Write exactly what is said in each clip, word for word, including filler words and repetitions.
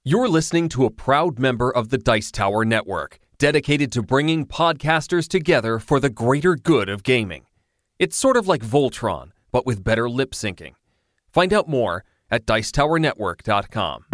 You're listening to a proud member of the Dice Tower Network, dedicated to bringing podcasters together for the greater good of gaming. It's sort of like Voltron, but with better lip syncing. Find out more at dice tower network dot com.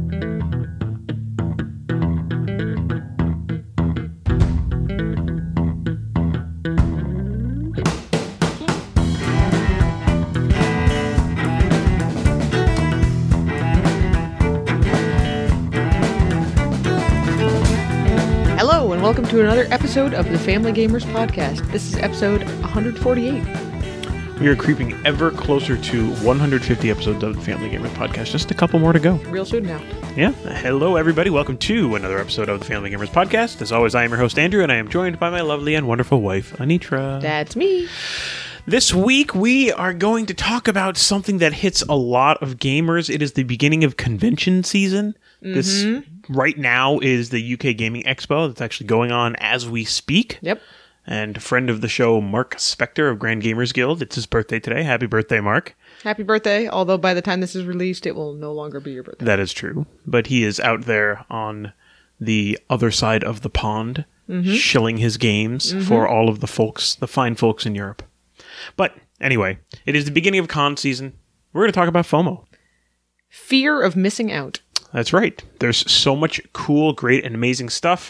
Hello, and welcome to another episode of the Family Gamers Podcast. This is episode one forty-eight. We are creeping ever closer to one hundred fifty episodes of the Family Gamers Podcast. Just a couple more to go. Real soon now. Yeah. Hello, everybody. Welcome to another episode of the Family Gamers Podcast. As always, I am your host, Andrew, and I am joined by my lovely and wonderful wife, Anitra. That's me. This week, we are going to talk about something that hits a lot of gamers. It is the beginning of convention season. Mm-hmm. This right now is the U K Gaming Expo that's actually going on as we speak. Yep. And a friend of the show, Mark Spector of Grand Gamers Guild. It's his birthday today. Happy birthday, Mark. Happy birthday, although by the time this is released, it will no longer be your birthday. That is true. But he is out there on the other side of the pond, mm-hmm. shilling his games mm-hmm. for all of the folks, the fine folks in Europe. But anyway, it is the beginning of con season. We're going to talk about FOMO. Fear of missing out. That's right. There's so much cool, great, and amazing stuff.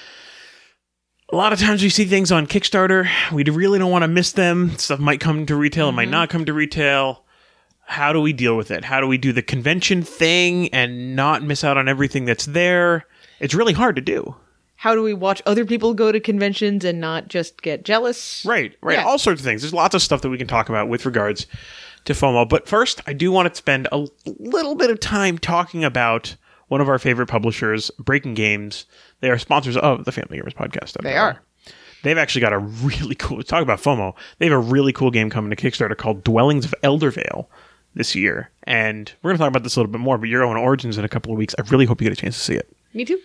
A lot of times we see things on Kickstarter. We really don't want to miss them. Stuff might come to retail. Mm-hmm. It might not come to retail. How do we deal with it? How do we do the convention thing and not miss out on everything that's there? It's really hard to do. How do we watch other people go to conventions and not just get jealous? Right, right. Yeah. All sorts of things. There's lots of stuff that we can talk about with regards to FOMO. But first, I do want to spend a little bit of time talking about one of our favorite publishers, Breaking Games. They are sponsors of the Family Gamers Podcast. They are. They've actually got a really cool, talk about FOMO, they have a really cool game coming to Kickstarter called Dwellings of Eldervale this year. And we're going to talk about this a little bit more, but you're going to Origins in a couple of weeks. I really hope you get a chance to see it. Me too.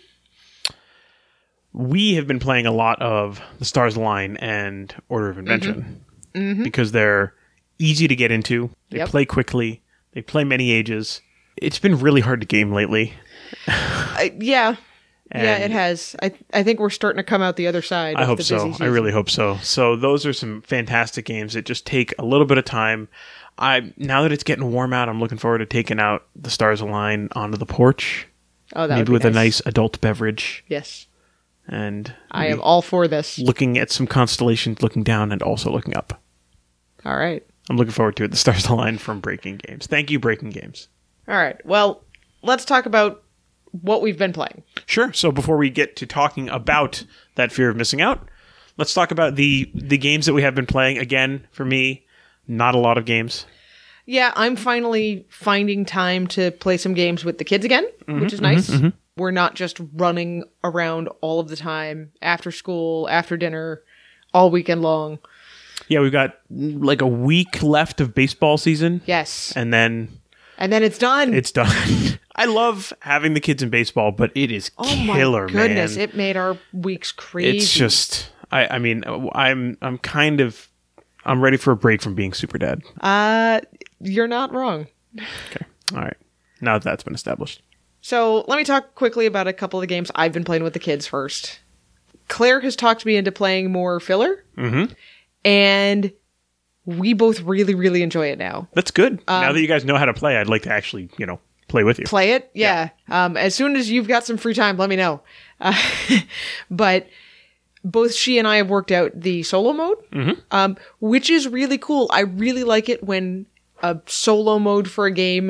We have been playing a lot of The Stars Align and Order of Invention mm-hmm. Mm-hmm. because they're easy to get into. They yep. play quickly. They play many ages. It's been really hard to game lately. uh, yeah. And yeah, it has. I I think we're starting to come out the other side. I of hope the so. busy season. I really hope so. So those are some fantastic games that just take a little bit of time. I now that it's getting warm out, I'm looking forward to taking out The Stars Align onto the porch. Oh, that maybe would be with nice. a nice adult beverage. Yes. And I am all for this. Looking at some constellations, looking down, and also looking up. All right. I'm looking forward to it. The Stars Align from Breaking Games. Thank you, Breaking Games. All right. Well, let's talk about what we've been playing. Sure. So before we get to talking about that fear of missing out, let's talk about the the games that we have been playing. Again, for me, not a lot of games. Yeah, I'm finally finding time to play some games with the kids again, mm-hmm, which is nice. Mm-hmm, mm-hmm. We're not just running around all of the time, after school, after dinner, all weekend long. Yeah, we've got like a week left of baseball season. Yes. And then... And then it's done. It's done. I love having the kids in baseball, but it is oh killer, my goodness, man. It made our weeks crazy. It's just... I, I mean, I'm I'm kind of... I'm ready for a break from being super dad. Uh, you're not wrong. Okay. All right. Now that that's been established. So let me talk quickly about a couple of the games I've been playing with the kids first. Claire has talked me into playing more filler. Mm-hmm. And we both really, really enjoy it now. That's good. Um, now that you guys know how to play, I'd like to actually, you know, play with you. Play it? Yeah. yeah. Um, as soon as you've got some free time, let me know. Uh, but... Both she and I have worked out the solo mode, mm-hmm. um, which is really cool. I really like it when a solo mode for a game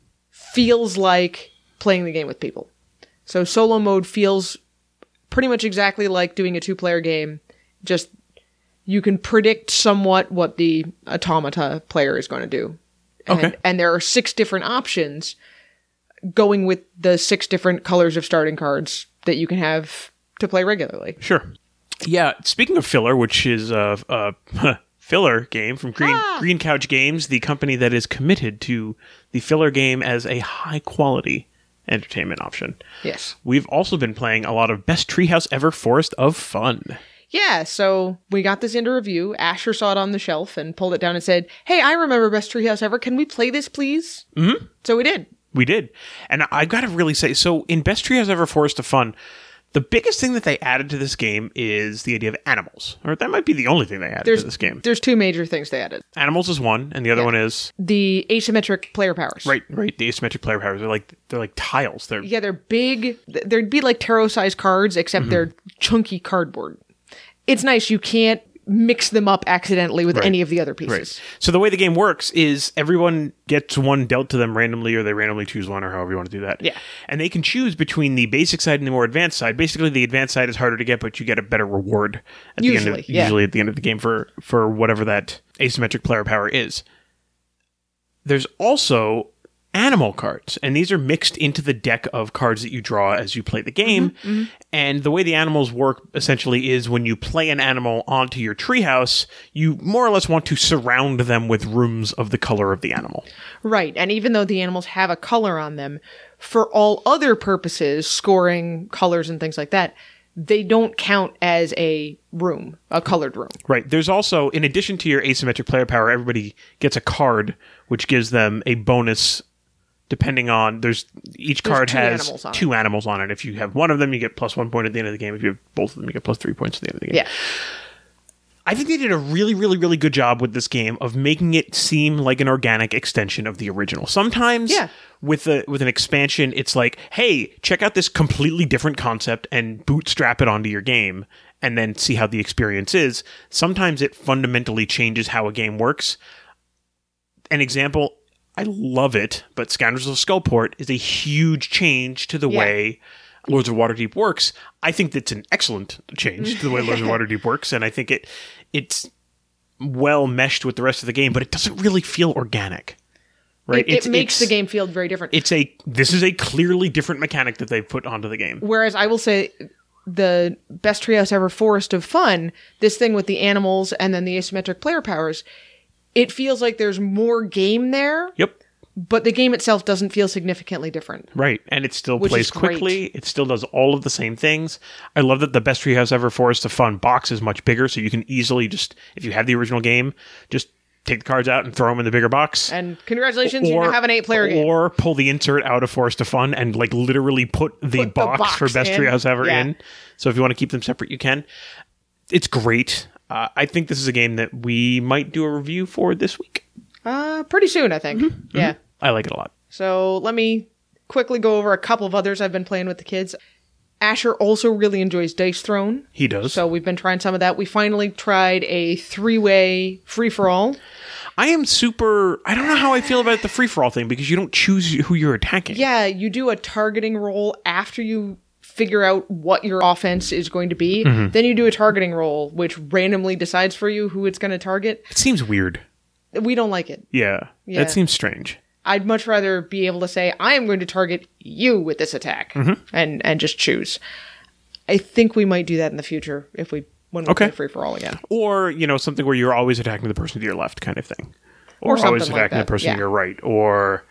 feels like playing the game with people. So solo mode feels pretty much exactly like doing a two-player game. Just you can predict somewhat what the automata player is going to do. And, okay. And there are six different options going with the six different colors of starting cards that you can have to play regularly. Sure. Yeah, speaking of filler, which is a, a filler game from Green ah! Green Couch Games, the company that is committed to the filler game as a high-quality entertainment option. Yes. We've also been playing a lot of Best Treehouse Ever Forest of Fun. Yeah, so we got this into review. Asher saw it on the shelf and pulled it down and said, hey, I remember Best Treehouse Ever. Can we play this, please? Mm-hmm. So we did. We did. And I've got to really say, so in Best Treehouse Ever Forest of Fun, the biggest thing that they added to this game is the idea of animals. Or that might be the only thing they added there's, to this game. There's two major things they added. Animals is one, and the other Yeah. one is... The asymmetric player powers. Right, right. The asymmetric player powers. They're like they're like tiles. They're Yeah, they're big. They'd be like tarot-sized cards, except Mm-hmm. they're chunky cardboard. It's nice. You can't mix them up accidentally with Right. any of the other pieces. Right. So the way the game works is everyone gets one dealt to them randomly, or they randomly choose one, or however you want to do that. Yeah. And they can choose between the basic side and the more advanced side. Basically, the advanced side is harder to get, but you get a better reward at the end Usually, of, yeah. usually at the end of the game for for whatever that asymmetric player power is. There's also animal cards, and these are mixed into the deck of cards that you draw as you play the game. Mm-hmm, mm-hmm. And the way the animals work essentially is when you play an animal onto your treehouse, you more or less want to surround them with rooms of the color of the animal. Right. And even though the animals have a color on them, for all other purposes, scoring colors and things like that, they don't count as a room, a colored room. Right. There's also, in addition to your asymmetric player power, everybody gets a card which gives them a bonus. Depending on, there's each card two has animals on two animals on it. If you have one of them, you get plus one point at the end of the game. If you have both of them, you get plus three points at the end of the game. Yeah. I think they did a really, really, really good job with this game of making it seem like an organic extension of the original. Sometimes Yeah. with a with an expansion, it's like, hey, check out this completely different concept and bootstrap it onto your game and then see how the experience is. Sometimes it fundamentally changes how a game works. An example, I love it, but Scoundrels of Skullport is a huge change to the Yeah. way Lords of Waterdeep works. I think that's an excellent change to the way Lords of Waterdeep works, and I think it it's well meshed with the rest of the game, but it doesn't really feel organic. Right? It, it's, it makes it's, the game feel very different. It's a this is a clearly different mechanic that they've put onto the game. Whereas I will say the Best Treehouse Ever Forest of Fun, this thing with the animals and then the asymmetric player powers, it feels like there's more game there, Yep. but the game itself doesn't feel significantly different. Right, and it still Which plays is great. quickly. It still does all of the same things. I love that the Best Treehouse Ever Forest of Fun box is much bigger, so you can easily just, if you have the original game, just take the cards out and throw them in the bigger box. And congratulations, you now have an eight-player game. Or pull the insert out of Forest of Fun and like literally put the, Put the box, box for Best in. Treehouse Ever Yeah. in. So if you want to keep them separate, you can. It's great. Uh, I think this is a game that we might do a review for this week. Uh, pretty soon, I think. Mm-hmm. Yeah. I like it a lot. So let me quickly go over a couple of others I've been playing with the kids. Asher also really enjoys Dice Throne. He does. So we've been trying some of that. We finally tried a three-way free-for-all. I am super... I don't know how I feel about the free-for-all thing because you don't choose who you're attacking. Yeah, you do a targeting roll after you figure out what your offense is going to be. Mm-hmm. Then you do a targeting roll, which randomly decides for you who it's going to target. It seems weird. We don't like it. Yeah. Yeah. That seems strange. I'd much rather be able to say, I am going to target you with this attack, Mm-hmm. and, and just choose. I think we might do that in the future if we when we Okay. play free-for-all again. Or, you know, something where you're always attacking the person to your left kind of thing. Or Or, always something like attacking that, the person yeah. to your right. Or...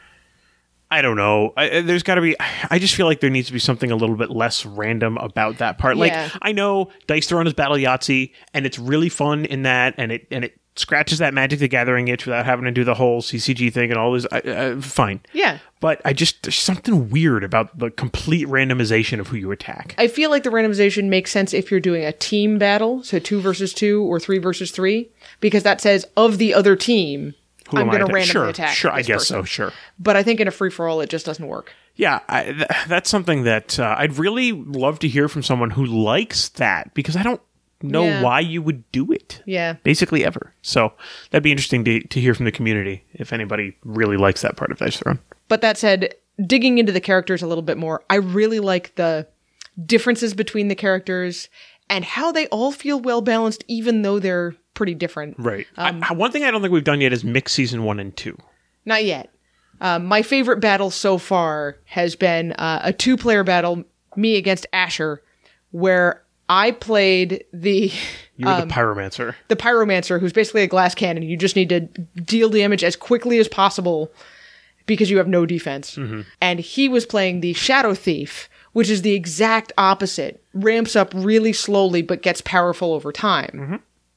I don't know. I, I- there's got to be... I just feel like there needs to be something a little bit less random about that part. Yeah. Like, I know Dice Throne is Battle Yahtzee, and it's really fun in that, and it and it scratches that Magic the Gathering itch without having to do the whole C C G thing and all this. I, uh, fine. Yeah. But I just... There's something weird about the complete randomization of who you attack. I feel like the randomization makes sense if you're doing a team battle, so two versus two or three versus three, because that says, of the other team, Who I'm am I going to atta- randomly sure, attack Sure, I this guess person. so, sure. But I think in a free-for-all, it just doesn't work. Yeah, I, th- that's something that uh, I'd really love to hear from someone who likes that, because I don't know Yeah. why you would do it. Yeah. Basically ever. So that'd be interesting to, to hear from the community if anybody really likes that part of Dice Throne. But that said, digging into the characters a little bit more, I really like the differences between the characters and how they all feel well-balanced, even though they're pretty different. Right. Um, I, one thing I don't think we've done yet is mix season one and two. Not yet. Um, my favorite battle so far has been uh, a two-player battle, me against Asher, where I played the You were um, the pyromancer. the pyromancer, who's basically a glass cannon. You just need to deal damage as quickly as possible because you have no defense. Mm-hmm. And he was playing the shadow thief, which is the exact opposite. Ramps up really slowly but gets powerful over time. Mm-hmm.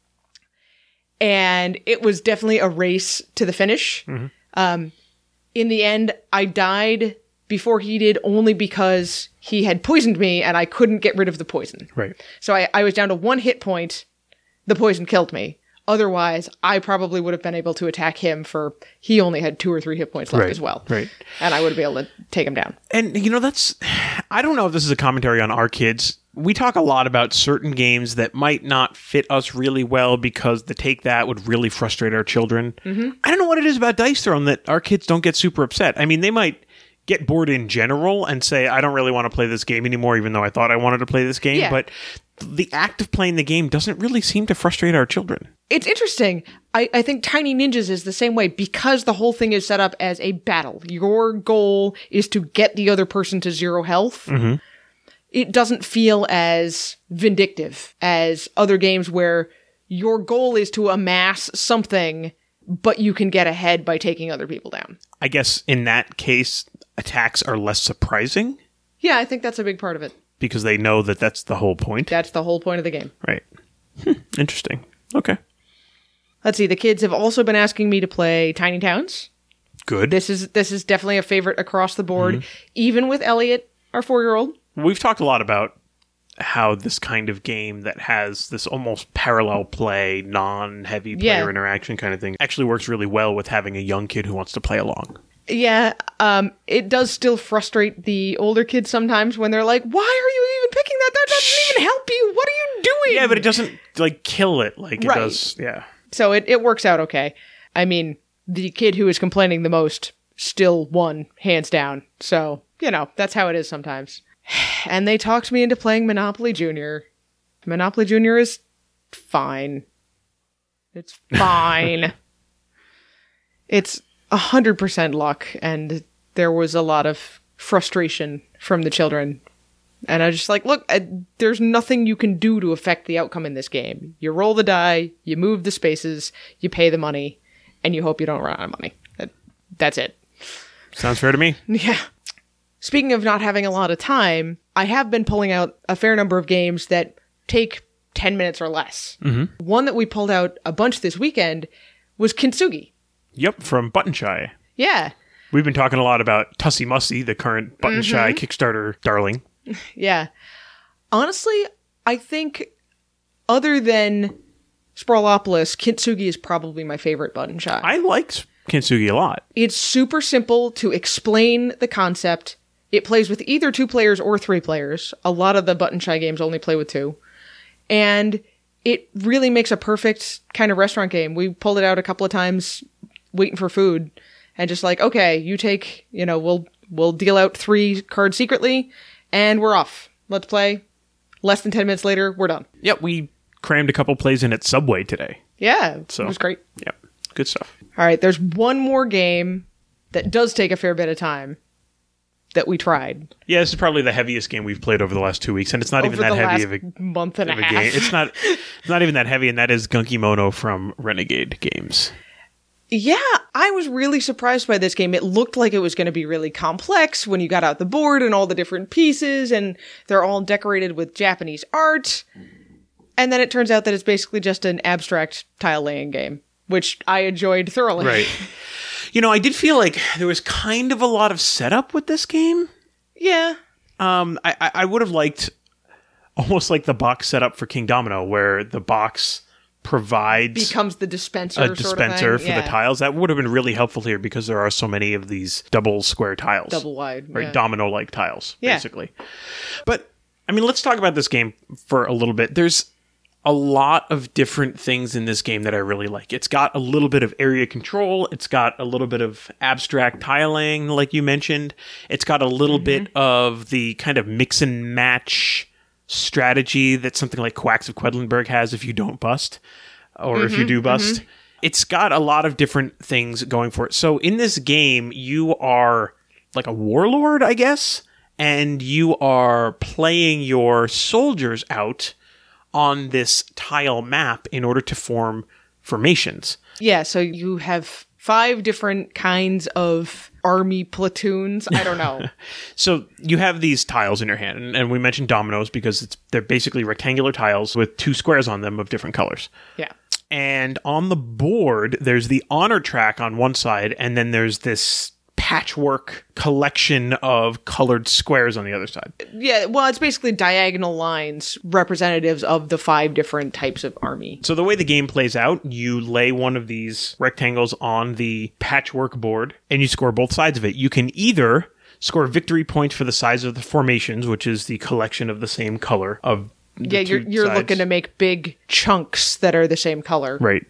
And it was definitely a race to the finish. Mm-hmm. Um, in the end, I died before he did, only because he had poisoned me and I couldn't get rid of the poison. Right. So I, I was down to one hit point. The poison killed me. Otherwise, I probably would have been able to attack him for, he only had two or three hit points left Right, as well. right. And I would have been able to take him down. And, you know, that's, I don't know if this is a commentary on our kids. We talk a lot about certain games that might not fit us really well because the take that would really frustrate our children. Mm-hmm. I don't know what it is about Dice Throne that our kids don't get super upset. I mean, they might get bored in general and say, I don't really want to play this game anymore, even though I thought I wanted to play this game. Yeah. But the act of playing the game doesn't really seem to frustrate our children. It's interesting. I, I think Tiny Ninjas is the same way because the whole thing is set up as a battle. Your goal is to get the other person to zero health. Mm-hmm. It doesn't feel as vindictive as other games where your goal is to amass something, but you can get ahead by taking other people down. I guess in that case, attacks are less surprising Yeah, I think that's a big part of it. because they know that that's the whole point. That's the whole point of the game. Right. Hmm, interesting. Okay. Let's see. The kids have also been asking me to play Tiny Towns. Good. This is this is definitely a favorite across the board, mm-hmm. even with Elliot, our four-year-old. We've talked a lot about how this kind of game that has this almost parallel play, non-heavy player Yeah. interaction kind of thing actually works really well with having a young kid who wants to play along. Yeah, um, it does still frustrate the older kids sometimes when they're like, why are you even picking that? That doesn't even help you. What are you doing? Yeah, but it doesn't, like, kill it like it Right. does. Yeah. So it, it works out okay. I mean, the kid who is complaining the most still won, hands down. So, you know, that's how it is sometimes. And they talked me into playing Monopoly Junior. Monopoly Junior is fine. It's fine. It's one hundred percent luck, and there was a lot of frustration from the children. And I was just like, look, I, there's nothing you can do to affect the outcome in this game. You roll the die, you move the spaces, you pay the money, and you hope you don't run out of money. That, that's it. Sounds fair to me. Yeah. Speaking of not having a lot of time, I have been pulling out a fair number of games that take ten minutes or less. Mm-hmm. One that we pulled out a bunch this weekend was Kintsugi. Yep, from Button Shy. Yeah. We've been talking a lot about Tussie Mussy, the current Button Mm-hmm. Shy Kickstarter darling. Yeah. Honestly, I think other than Sprawlopolis, Kintsugi is probably my favorite Button Shy. I liked Kintsugi a lot. It's super simple to explain the concept. It plays with either two players or three players. A lot of the Button Shy games only play with two. And it really makes a perfect kind of restaurant game. We pulled it out a couple of times waiting for food and just like, okay, you take, you know, we'll we'll deal out three cards secretly and we're off. Let's play. Less than ten minutes later, we're done. Yep, we crammed a couple plays in at Subway today. Yeah, So, it was great. Yep, good stuff. All right, there's one more game that does take a fair bit of time that we tried. Yeah, this is probably the heaviest game we've played over the last two weeks, and it's not Over even that the heavy last of a, month and of a a half. game. It's not it's not even that heavy, and that is Gunky Mono from Renegade Games. Yeah, I was really surprised by this game. It looked like it was going to be really complex when you got out the board and all the different pieces, and they're all decorated with Japanese art. And then it turns out that it's basically just an abstract tile laying game, which I enjoyed thoroughly. Right. You know, I did feel like there was kind of a lot of setup with this game. Yeah. Um, I, I, I would have liked almost like the box setup for King Domino, where the box provides Becomes the dispenser a sort dispenser of thing. for Yeah. the tiles. That would have been really helpful here because there are so many of these double square tiles. Double wide. Right, yeah. domino-like tiles, Yeah. basically. But, I mean, let's talk about this game for a little bit. There's a lot of different things in this game that I really like. It's got a little bit of area control. It's got a little bit of abstract tiling, like you mentioned. It's got a little Mm-hmm. bit of the kind of mix and match strategy that something like Quacks of Quedlinburg has if you don't bust, or Mm-hmm, if you do bust. It's got a lot of different things going for it. So in this game, you are like a warlord, I guess, and you are playing your soldiers out on this tile map in order to form formations. Yeah, so you have five different kinds of army platoons. I don't know. So you have these tiles in your hand, and, and we mentioned dominoes because it's they're basically rectangular tiles with two squares on them of different colors. Yeah. And on the board, there's the honor track on one side, and then there's this patchwork collection of colored squares on the other side. Yeah, well, it's basically diagonal lines, representatives of the five different types of army. So the way the game plays out, you lay one of these rectangles on the patchwork board, and you score both sides of it. You can either score victory points for the size of the formations, which is the collection of the same color of the Yeah, you're two you're sides. looking to make big chunks that are the same color. Right.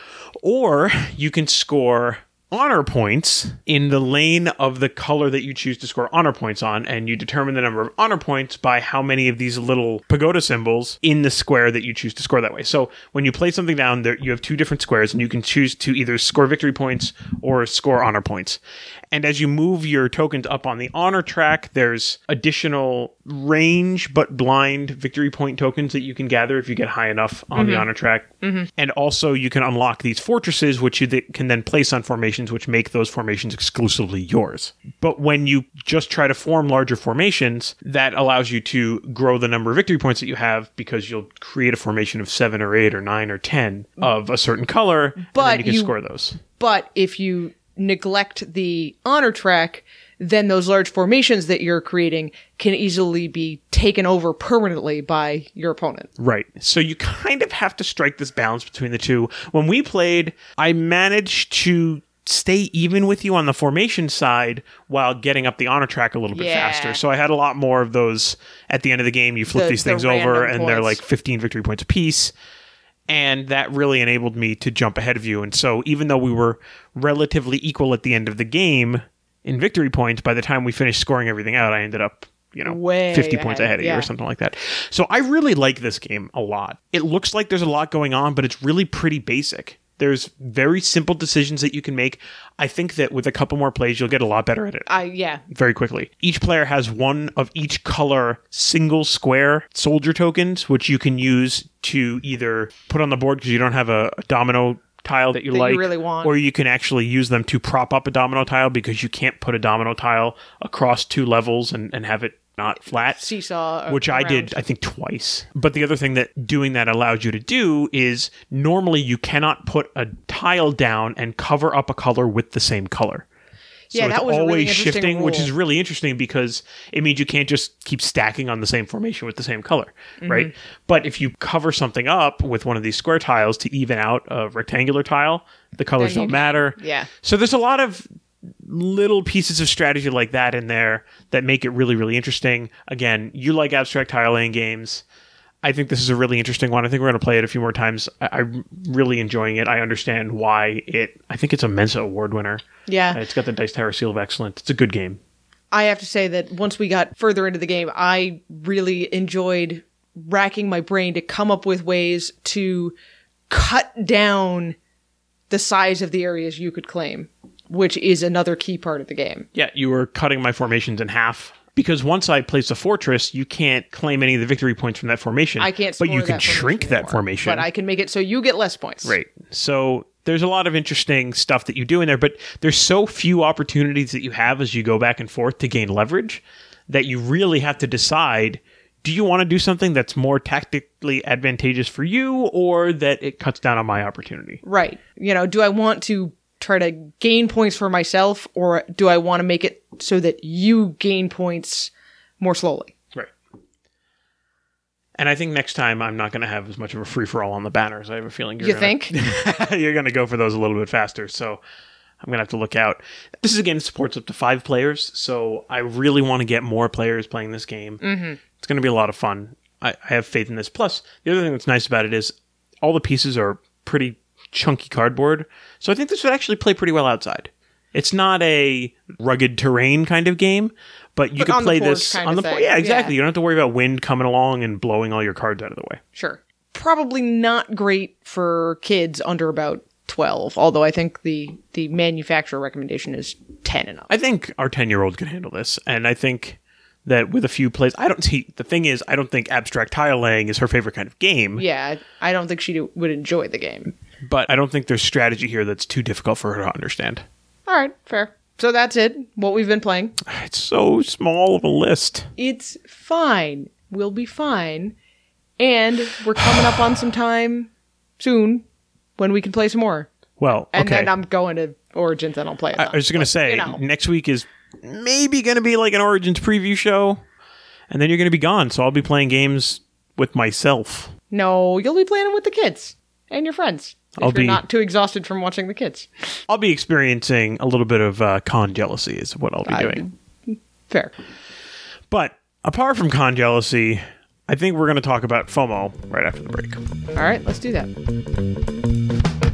Or you can score honor points in the lane of the color that you choose to score honor points on, and you determine the number of honor points by how many of these little pagoda symbols in the square that you choose to score that way. So when you play something down, there you have two different squares, and you can choose to either score victory points or score honor points. And as you move your tokens up on the honor track, there's additional range but blind victory point tokens that you can gather if you get high enough on Mm-hmm. the honor track. Mm-hmm. And also you can unlock these fortresses, which you th- can then place on formations, which make those formations exclusively yours. But when you just try to form larger formations, that allows you to grow the number of victory points that you have, because you'll create a formation of seven or eight or nine or ten of a certain color, and But then you can you- score those. But if you neglect the honor track, then those large formations that you're creating can easily be taken over permanently by your opponent. Right. So you kind of have to strike this balance between the two. When we played, I managed to stay even with you on the formation side while getting up the honor track a little bit Yeah. faster. So I had a lot more of those at the end of the game. You flip The- these the things over random and they're points. like fifteen victory points apiece. And that really enabled me to jump ahead of you. And so even though we were relatively equal at the end of the game in victory points, by the time we finished scoring everything out, I ended up, you know, Way fifty points ahead, ahead of you yeah. or something like that. So I really like this game a lot. It looks like there's a lot going on, but it's really pretty basic. There's very simple decisions that you can make. I think that with a couple more plays, you'll get a lot better at it. I yeah. Very quickly. Each player has one of each color single square soldier tokens, which you can use to either put on the board because you don't have a, a domino tile that you That you like, really want. or you can actually use them to prop up a domino tile because you can't put a domino tile across two levels and, and have it not flat. Seesaw. Which I around. did, I think, twice. But the other thing that doing that allows you to do is normally you cannot put a tile down and cover up a color with the same color. So Yeah, it's that was a really always interesting shifting, which rule. is really interesting because it means you can't just keep stacking on the same formation with the same color, Mm-hmm. right? But if you cover something up with one of these square tiles to even out a rectangular tile, the colors Then you- don't matter. Yeah. So there's a lot of little pieces of strategy like that in there that make it really, really interesting. Again, you like abstract tile laying games. I think this is a really interesting one. I think we're going to play it a few more times. I- I'm really enjoying it. I understand why it... I think it's a Mensa Award winner. Yeah. Uh, It's got the Dice Tower Seal of Excellence. It's a good game. I have to say that once we got further into the game, I really enjoyed racking my brain to come up with ways to cut down the size of the areas you could claim, which is another key part of the game. Yeah, you were cutting my formations in half. Because once I place a fortress, you can't claim any of the victory points from that formation. I can't But score you can that formation shrink that anymore, formation. But I can make it so you get less points. Right. So there's a lot of interesting stuff that you do in there, but there's so few opportunities that you have as you go back and forth to gain leverage that you really have to decide, do you want to do something that's more tactically advantageous for you or that it cuts down on my opportunity? Right. You know, do I want to try to gain points for myself, or do I want to make it so that you gain points more slowly? Right. And I think next time I'm not going to have as much of a free-for-all on the banners. I have a feeling you're You gonna, think? you're going to go for those a little bit faster. So I'm going to have to look out. This is, again, supports up to five players. So I really want to get more players playing this game. Mm-hmm. It's going to be a lot of fun. I, I have faith in this. Plus, the other thing that's nice about it is all the pieces are pretty chunky cardboard. So I think this would actually play pretty well outside. It's not a rugged terrain kind of game, but you But can on the play porch this kind on of the porch. thing. Yeah, exactly. Yeah. You don't have to worry about wind coming along and blowing all your cards out of the way. Sure. Probably not great for kids under about twelve, although I think the, the manufacturer recommendation is ten and up. I think our ten-year-old can handle this, and I think that with a few plays, I don't see. The thing is, I don't think abstract tile laying is her favorite kind of game. Yeah, I don't think she do, would enjoy the game. But I don't think there's strategy here that's too difficult for her to understand. All right, fair. So that's it, what we've been playing. It's so small of a list. It's fine. We'll be fine. And we're coming up on some time soon when we can play some more. Well, And okay. then I'm going to Origins, I don't play it. I, I was just going to say, you know. next week is maybe going to be like an Origins preview show, and then you're going to be gone, so I'll be playing games with myself. No, you'll be playing them with the kids and your friends. If I'll you're be, not too exhausted from watching the kids. I'll be experiencing a little bit of uh, con jealousy is what I'll be I, doing. Fair. But apart from con jealousy, I think we're going to talk about FOMO right after the break. All right, let's do that.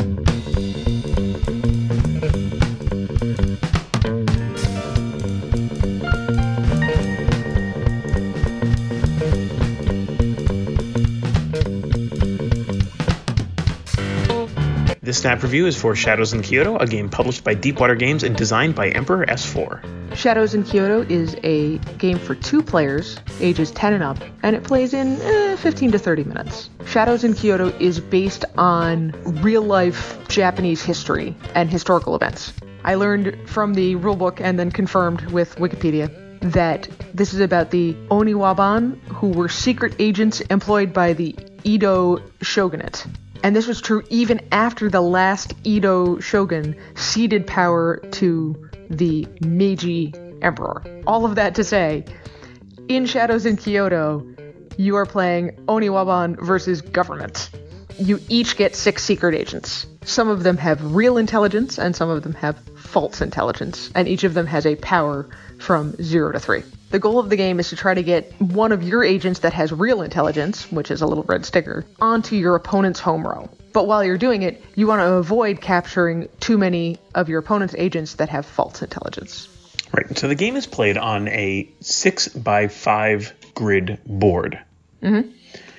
This Snap Review is for Shadows in Kyoto, a game published by Deepwater Games and designed by Emperor S four. Shadows in Kyoto is a game for two players, ages ten and up, and it plays in eh, fifteen to thirty minutes. Shadows in Kyoto is based on real-life Japanese history and historical events. I learned from the rulebook and then confirmed with Wikipedia that this is about the Oniwaban, who were secret agents employed by the Edo shogunate. And this was true even after the last Edo shogun ceded power to the Meiji emperor. All of that to say, in Shadows in Kyoto, you are playing Oniwaban versus government. You each get six secret agents. Some of them have real intelligence, and some of them have false intelligence, and each of them has a power from zero to three. The goal of the game is to try to get one of your agents that has real intelligence, which is a little red sticker, onto your opponent's home row. But while you're doing it, you want to avoid capturing too many of your opponent's agents that have false intelligence. Right, so the game is played on a six by five grid board. Mm-hmm.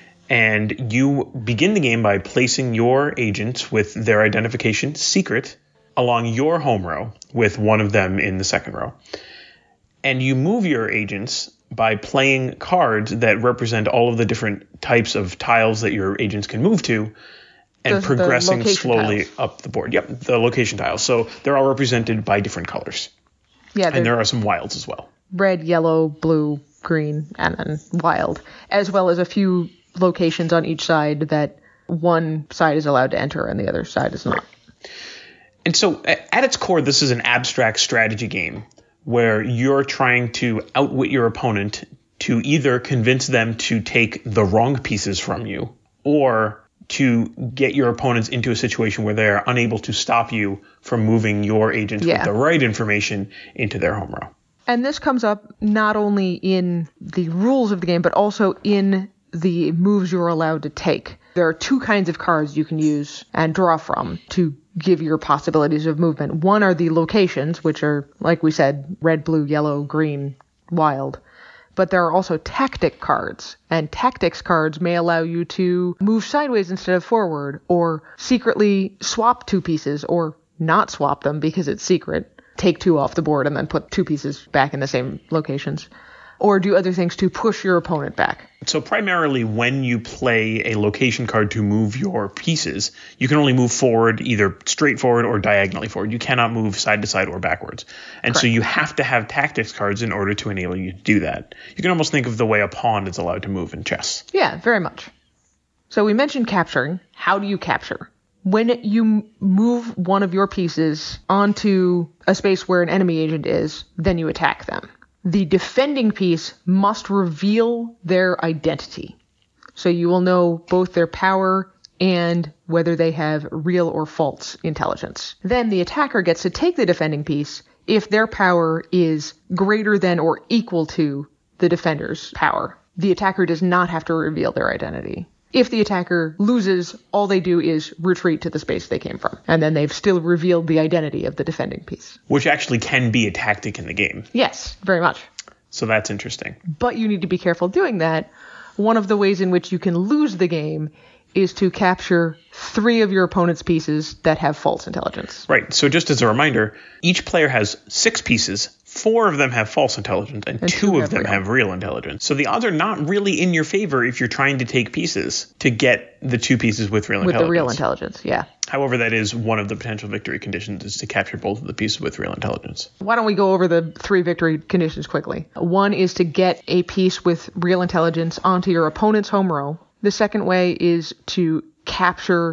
And you begin the game by placing your agents with their identification secret along your home row, with one of them in the second row. And you move your agents by playing cards that represent all of the different types of tiles that your agents can move to, and the, progressing the slowly tiles. up the board. Yep, the location tiles. So they're all represented by different colors. Yeah, and there are some wilds as well. Red, yellow, blue, green, and then wild, as well as a few locations on each side that one side is allowed to enter and the other side is not. And so at its core, this is an abstract strategy game where you're trying to outwit your opponent to either convince them to take the wrong pieces from you, or to get your opponents into a situation where they are unable to stop you from moving your agents yeah. with the right information into their home row. And this comes up not only in the rules of the game, but also in the moves you're allowed to take. There are two kinds of cards you can use and draw from to give your possibilities of movement. One are the locations, which are, like we said, red, blue, yellow, green, wild. But there are also tactic cards, and tactics cards may allow you to move sideways instead of forward, or secretly swap two pieces, or not swap them because it's secret, take two off the board and then put two pieces back in the same locations, or do other things to push your opponent back. So primarily when you play a location card to move your pieces, you can only move forward, either straight forward or diagonally forward. You cannot move side to side or backwards. And Correct. So you have to have tactics cards in order to enable you to do that. You can almost think of the way a pawn is allowed to move in chess. Yeah, very much. So we mentioned capturing. How do you capture? When you move one of your pieces onto a space where an enemy agent is, then you attack them. The defending piece must reveal their identity. So you will know both their power and whether they have real or false intelligence. Then the attacker gets to take the defending piece if their power is greater than or equal to the defender's power. The attacker does not have to reveal their identity. If the attacker loses, all they do is retreat to the space they came from. And then they've still revealed the identity of the defending piece. Which actually can be a tactic in the game. Yes, very much. So that's interesting. But you need to be careful doing that. One of the ways in which you can lose the game is to capture three of your opponent's pieces that have false intelligence. Right. So just as a reminder, each player has six pieces. Four of them have false intelligence, and, and two, two of them real. have real intelligence. So the odds are not really in your favor if you're trying to take pieces to get the two pieces with real with intelligence. With the real intelligence, yeah. However, that is one of the potential victory conditions, is to capture both of the pieces with real intelligence. Why don't we go over the three victory conditions quickly? One is to get a piece with real intelligence onto your opponent's home row. The second way is to capture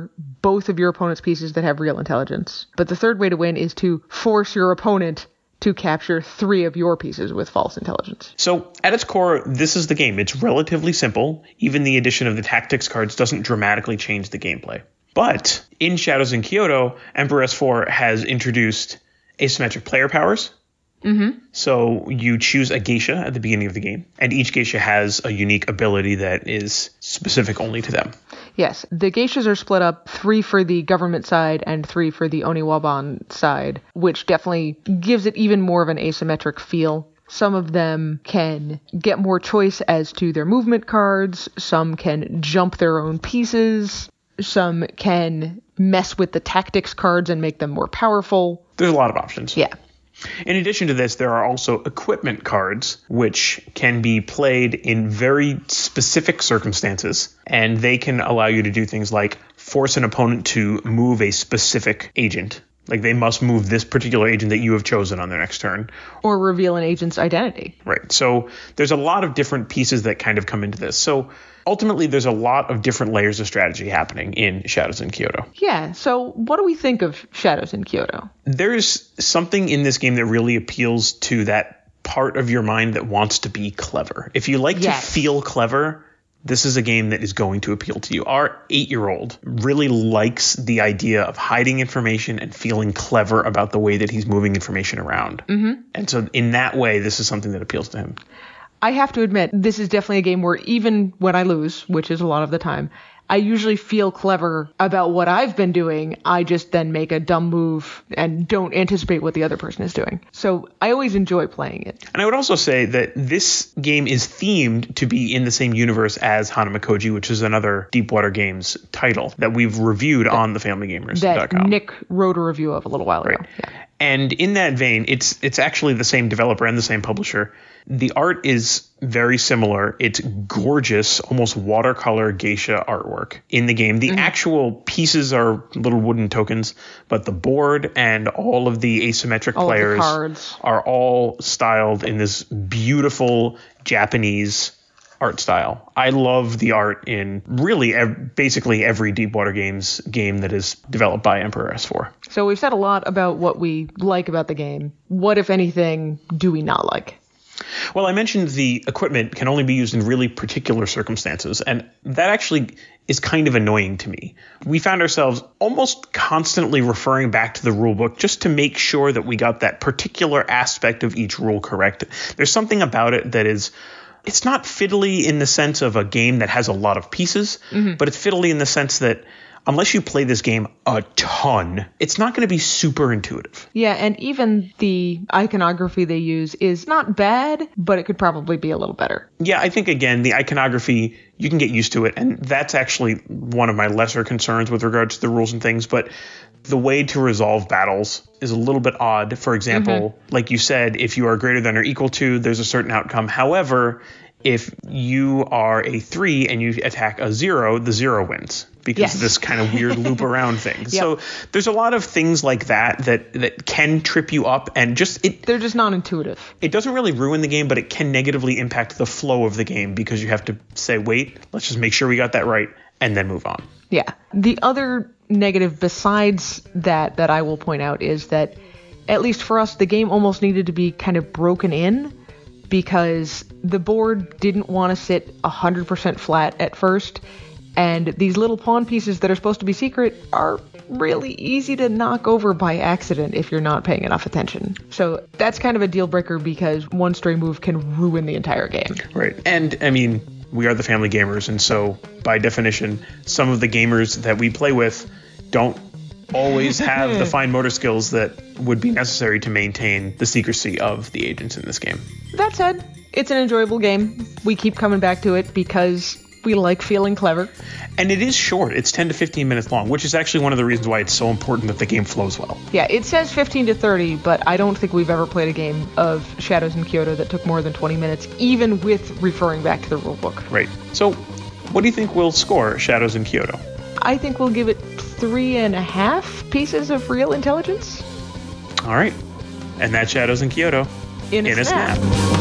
both of your opponent's pieces that have real intelligence. But the third way to win is to force your opponent to capture three of your pieces with false intelligence. So at its core, this is the game. It's relatively simple. Even the addition of the tactics cards doesn't dramatically change the gameplay. But in Shadows in Kyoto, Emperor S four has introduced asymmetric player powers. Mm-hmm. So you choose a geisha at the beginning of the game, and each geisha has a unique ability that is specific only to them. Yes, the geishas are split up, three for the government side and three for the Oniwaban side, which definitely gives it even more of an asymmetric feel. Some of them can get more choice as to their movement cards, some can jump their own pieces, some can mess with the tactics cards and make them more powerful. There's a lot of options. Yeah. In addition to this, there are also equipment cards, which can be played in very specific circumstances, and they can allow you to do things like force an opponent to move a specific agent. Like they must move this particular agent that you have chosen on their next turn. Or reveal an agent's identity. Right. So there's a lot of different pieces that kind of come into this. So ultimately, there's a lot of different layers of strategy happening in Shadows in Kyoto. Yeah. So what do we think of Shadows in Kyoto? There's something in this game that really appeals to that part of your mind that wants to be clever. If you like Yes. to feel clever, this is a game that is going to appeal to you. Our eight-year-old really likes the idea of hiding information and feeling clever about the way that he's moving information around. Mm-hmm. And so in that way, this is something that appeals to him. I have to admit, this is definitely a game where even when I lose, which is a lot of the time, I usually feel clever about what I've been doing. I just then make a dumb move and don't anticipate what the other person is doing. So I always enjoy playing it. And I would also say that this game is themed to be in the same universe as Hanamakoji, which is another Deepwater Games title that we've reviewed on the family gamers dot com. That Nick wrote a review of a little while ago. Right. Yeah. And in that vein, it's it's actually the same developer and the same publisher. The art is very similar. It's gorgeous, almost watercolor geisha artwork in the game. The mm-hmm. actual pieces are little wooden tokens, but the board and all of the asymmetric all players of the cards are all styled in this beautiful Japanese art style. I love the art in really ev- basically every Deepwater Games game that is developed by Emperor S four. So we've said a lot about what we like about the game. What, if anything, do we not like? Well, I mentioned the equipment can only be used in really particular circumstances, and that actually is kind of annoying to me. We found ourselves almost constantly referring back to the rulebook just to make sure that we got that particular aspect of each rule correct. There's something about it that is, it's not fiddly in the sense of a game that has a lot of pieces, mm-hmm. but it's fiddly in the sense that unless you play this game a ton, it's not going to be super intuitive. Yeah, and even the iconography they use is not bad, but it could probably be a little better. Yeah, I think, again, the iconography, you can get used to it, and that's actually one of my lesser concerns with regards to the rules and things, but the way to resolve battles is a little bit odd. For example, mm-hmm. like you said, if you are greater than or equal to, there's a certain outcome. However, if you are a three and you attack a zero, the zero wins because yes. of this kind of weird loop around thing. Yep. So there's a lot of things like that, that that can trip you up and just it. They're just non-intuitive. It doesn't really ruin the game, but it can negatively impact the flow of the game because you have to say, wait, let's just make sure we got that right and then move on. Yeah. The other negative besides that that I will point out is that, at least for us, the game almost needed to be kind of broken in because the board didn't want to sit one hundred percent flat at first, and these little pawn pieces that are supposed to be secret are really easy to knock over by accident if you're not paying enough attention. So that's kind of a deal breaker because one stray move can ruin the entire game. Right. And, I mean, we are the family gamers, and so by definition, some of the gamers that we play with don't always have the fine motor skills that would be necessary to maintain the secrecy of the agents in this game. That said, it's an enjoyable game. We keep coming back to it because we like feeling clever. And it is short. It's ten to fifteen minutes long, which is actually one of the reasons why it's so important that the game flows well. Yeah, it says fifteen to thirty, but I don't think we've ever played a game of Shadows in Kyoto that took more than twenty minutes, even with referring back to the rulebook. Right. So, what do you think we'll score Shadows in Kyoto? I think we'll give it three and a half pieces of real intelligence. All right. And that's Shadows in Kyoto. In a, in a snap. snap.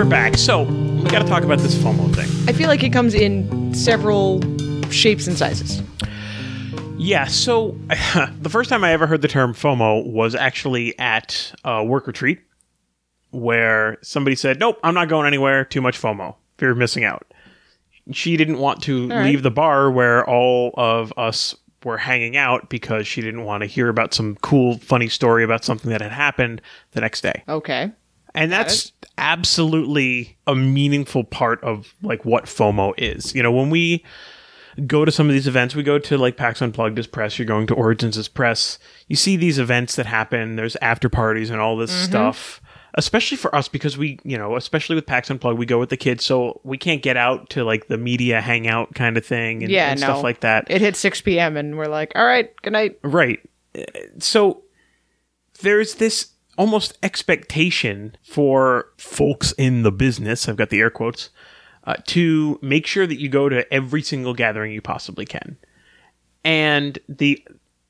we're back. So, we got to talk about this FOMO thing. I feel like it comes in several shapes and sizes. Yeah, so the first time I ever heard the term FOMO was actually at a work retreat where somebody said, nope, I'm not going anywhere, too much FOMO, fear of missing out. She didn't want to all leave right. the bar where all of us were hanging out because she didn't want to hear about some cool, funny story about something that had happened the next day. Okay. And that's absolutely a meaningful part of like what FOMO is. You know, when we go to some of these events, we go to like PAX Unplugged as press, you're going to Origins as press, you see these events that happen, there's after parties and all this mm-hmm. stuff, especially for us because we, you know, especially with PAX Unplugged, we go with the kids, so we can't get out to like the media hangout kind of thing and, yeah, and no. stuff like that. It hit six p.m. and we're like, all right, good night. Right. So there's this almost expectation for folks in the business, I've got the air quotes, uh, to make sure that you go to every single gathering you possibly can. And the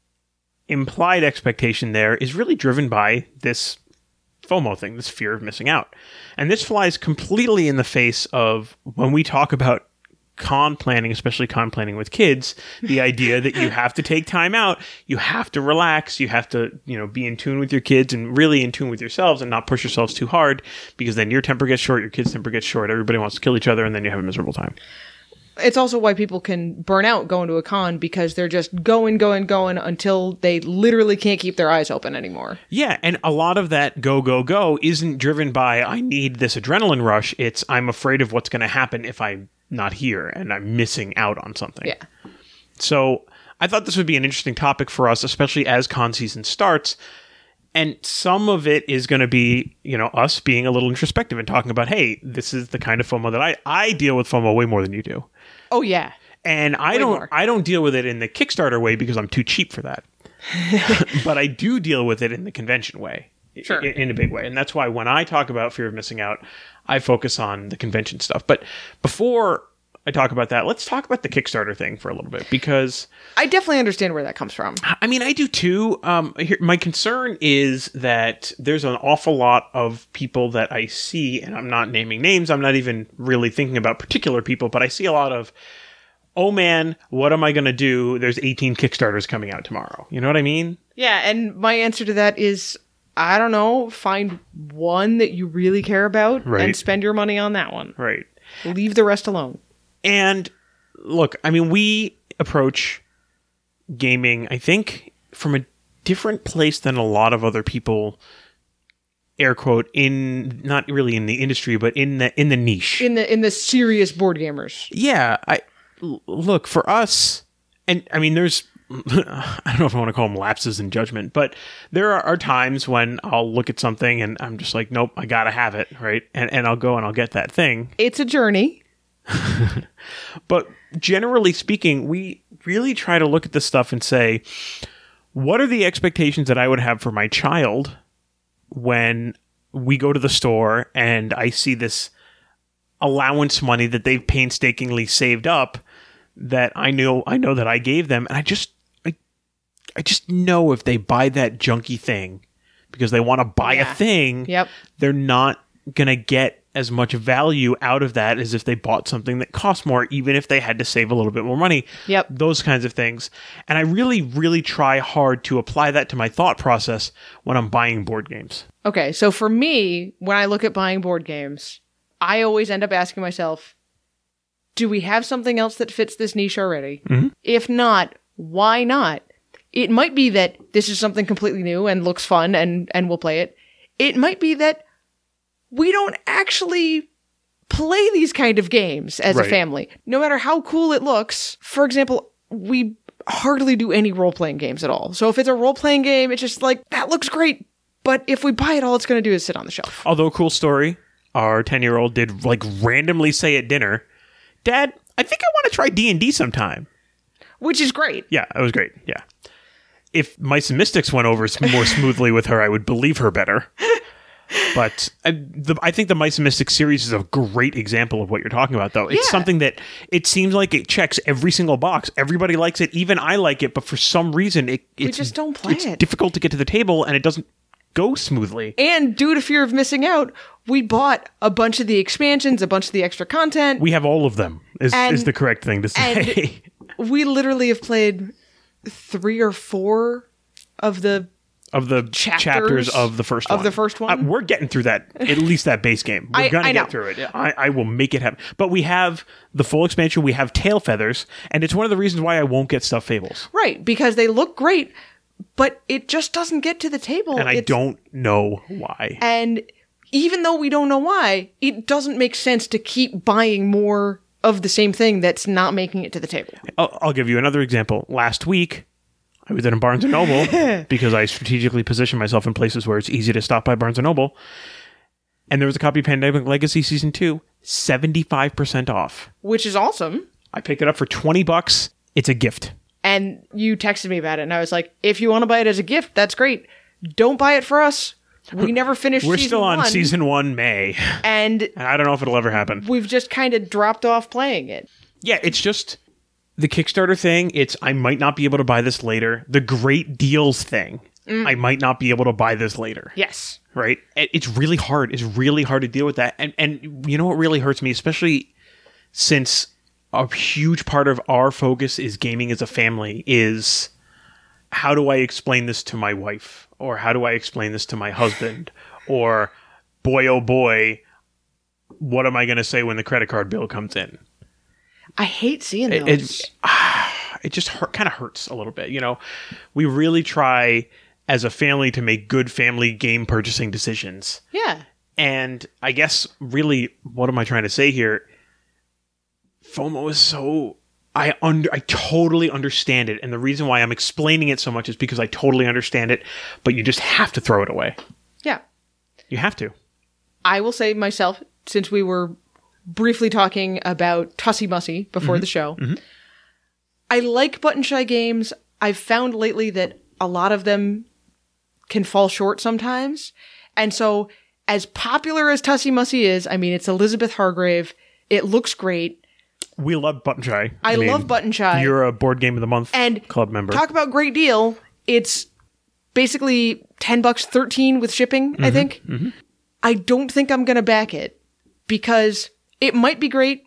implied expectation there is really driven by this FOMO thing, this fear of missing out. And this flies completely in the face of when we talk about con planning, especially con planning with kids, the idea that you have to take time out, you have to relax, you have to, you know, be in tune with your kids and really in tune with yourselves and not push yourselves too hard because then your temper gets short, your kids' temper gets short, everybody wants to kill each other and then you have a miserable time. It's also why people can burn out going to a con because they're just going, going, going until they literally can't keep their eyes open anymore. Yeah, and a lot of that go, go, go isn't driven by, I need this adrenaline rush. It's, I'm afraid of what's going to happen if I'm not here and I'm missing out on something. Yeah. So I thought this would be an interesting topic for us, especially as con season starts. And some of it is going to be, you know, us being a little introspective and talking about, hey, this is the kind of FOMO that I, I deal with FOMO way more than you do. Oh, yeah. And I way don't more. I don't deal with it in the Kickstarter way because I'm too cheap for that. But I do deal with it in the convention way. Sure. In, in a big way. And that's why when I talk about fear of missing out, I focus on the convention stuff. But before I talk about that, let's talk about the Kickstarter thing for a little bit because I definitely understand where that comes from. I mean, I do too. Um, here, my concern is that there's an awful lot of people that I see, and I'm not naming names. I'm not even really thinking about particular people, but I see a lot of, oh man, what am I going to do? There's eighteen Kickstarters coming out tomorrow. You know what I mean? Yeah, and my answer to that is, I don't know, find one that you really care about Right. and spend your money on that one. Right. Leave the rest alone. And look, I mean, we approach gaming, I think, from a different place than a lot of other people, air quote, in not really in the industry, but in the in the niche. In the in the serious board gamers. Yeah, I l- look for us, and I mean, there's I don't know if I want to call them lapses in judgment, but there are, are times when I'll look at something and I'm just like, nope, I gotta have it, right? And and I'll go and I'll get that thing. It's a journey. But generally speaking, we really try to look at this stuff and say, what are the expectations that I would have for my child when we go to the store and I see this allowance money that they've painstakingly saved up that I know I know that I gave them, and I just I, I just know if they buy that junky thing because they want to buy Yeah. a thing, Yep. they're not gonna get as much value out of that as if they bought something that cost more, even if they had to save a little bit more money. Yep. Those kinds of things. And I really, really try hard to apply that to my thought process when I'm buying board games. Okay, so for me, when I look at buying board games, I always end up asking myself, do we have something else that fits this niche already? Mhm. If not, why not? It might be that this is something completely new and looks fun and, and we'll play it. It might be that we don't actually play these kind of games as Right. a family. No matter how cool it looks. For example, we hardly do any role-playing games at all. So if it's a role-playing game, it's just like, that looks great. But if we buy it, all it's going to do is sit on the shelf. Although, cool story, our ten-year-old did like randomly say at dinner, Dad, I think I want to try D and D sometime. Which is great. Yeah, it was great. Yeah. If Mice and Mystics went over s- more smoothly with her, I would believe her better. But I, the, I think the Mice and Mystics series is a great example of what you're talking about, though. It's Yeah. something that it seems like it checks every single box. Everybody likes it. Even I like it. But for some reason, it, We it's just don't play it's it. difficult to get to the table, and it doesn't go smoothly. And due to fear of missing out, we bought a bunch of the expansions, a bunch of the extra content. We have all of them, is, And- is the correct thing to say. We literally have played three or four of the Of the Chapters chapters of the first of one. the first one? Uh, we're getting through that, at least that base game. We're I- going to I get know. through it. I, I will make it happen. But we have the full expansion. We have Tail Feathers. And it's one of the reasons why I won't get Stuffed Fables. right, because they look great, but it just doesn't get to the table. And I It's- don't know why. And even though we don't know why, it doesn't make sense to keep buying more of the same thing that's not making it to the table. I'll, I'll give you another example. Last week, I was at a Barnes and Noble because I strategically position myself in places where it's easy to stop by Barnes and Noble. And there was a copy of Pandemic Legacy Season two, seventy-five percent off. Which is awesome. I picked it up for twenty bucks. It's a gift. And you texted me about it, and I was like, if you want to buy it as a gift, that's great. Don't buy it for us. We never finished We're season still on one, season one, May. and And I don't know if it'll ever happen. we've just kind of dropped off playing it. Yeah, it's just the Kickstarter thing. It's I might not be able to buy this later. The great deals thing. I might not be able to buy this later. Yes. Right? It- It's really hard. It's really hard to deal with that. And and you know what really hurts me, especially since a huge part of our focus is gaming as a family, is how do I explain this to my wife? Or how do I explain this to my husband? Or boy, oh boy, what am I going to say when the credit card bill comes in? I hate seeing It, those. it, ah, it just hurt, kind of hurts a little bit. You know, we really try as a family to make good family game purchasing decisions. yeah. And I guess really, what am I trying to say here? FOMO is so I under I totally understand it, and the reason why I'm explaining it so much is because I totally understand it. But you just have to throw it away. Yeah. You have to. I will say myself, since we were briefly talking about Tussie Mussy before the show, I like button shy games. I've found lately that a lot of them can fall short sometimes. And so, as popular as Tussie Mussy is, I mean, it's Elizabeth Hargrave. It looks great. We love Button Shy. I, mean, love Button Shy. You're a Board Game of the Month And club member. Talk about great deal. It's basically ten bucks, thirteen with shipping, I think. I don't think I'm going to back it because it might be great.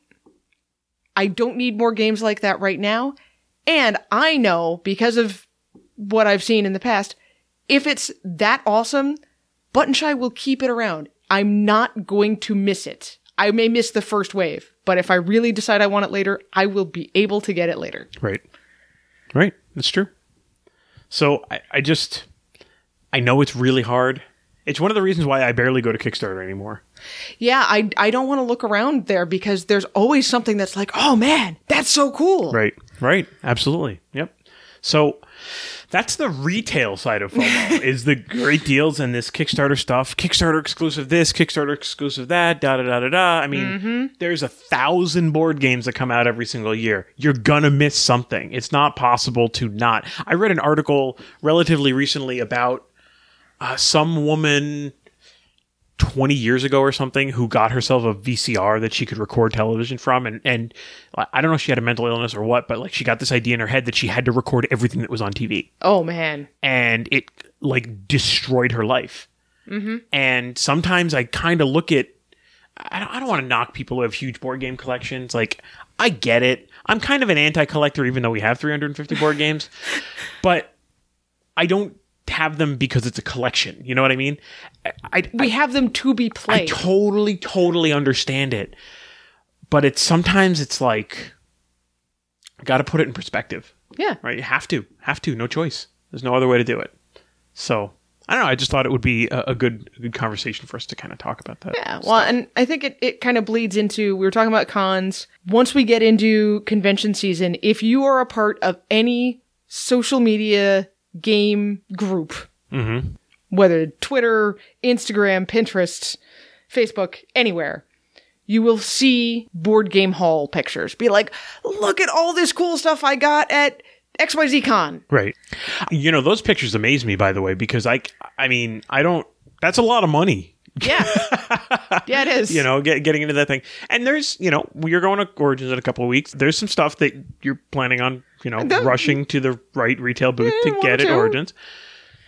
I don't need more games like that right now. And I know, because of what I've seen in the past, if it's that awesome, Button Shy will keep it around. I'm not going to miss it. I may miss the first wave, but if I really decide I want it later, I will be able to get it later. Right. Right. That's true. So I, I just, I know it's really hard. It's one of the reasons why I barely go to Kickstarter anymore. Yeah, I, I don't want to look around there because there's always something that's like, oh man, that's so cool. Right. Right. Absolutely. Yep. So that's the retail side of FOMO is the great deals and this Kickstarter stuff. Kickstarter exclusive this, Kickstarter exclusive that, da da da da da. I mean, there's a thousand board games that come out every single year. You're gonna miss something. It's not possible to not. I read an article relatively recently about uh, some woman twenty years ago or something who got herself a V C R that she could record television from. And, and I don't know if she had a mental illness or what, but like she got this idea in her head that she had to record everything that was on T V. Oh man. And it like destroyed her life. Mm-hmm. And sometimes I kind of look at, I don't, I don't want to knock people who have huge board game collections. Like, I get it. I'm kind of an anti-collector, even though we have three hundred fifty board games. But I don't have them because it's a collection. You know what I mean? I, I, We have them to be I played. totally, totally understand it. But it's sometimes it's like, got to put it in perspective, yeah. right? You have to, have to, no choice. There's no other way to do it. So I don't know. I just thought it would be a, a good, a good conversation for us to kind of talk about that. Yeah, well, and I think it, it kind of bleeds into, we were talking about cons. Once we get into convention season, if you are a part of any social media game group, Mm-hmm. whether Twitter, Instagram, Pinterest, Facebook, anywhere, you will see board game haul pictures. Be like, look at all this cool stuff I got at X Y Z Con. Right. You know, those pictures amaze me, by the way, because I, I mean, I don't, that's a lot of money. Yeah. Yeah, it is. You know, get, getting into that thing. And there's, you know, you're going to Origins in a couple of weeks. There's some stuff that you're planning on, you know, That- rushing to the right retail booth Yeah, to one get or at two. Origins.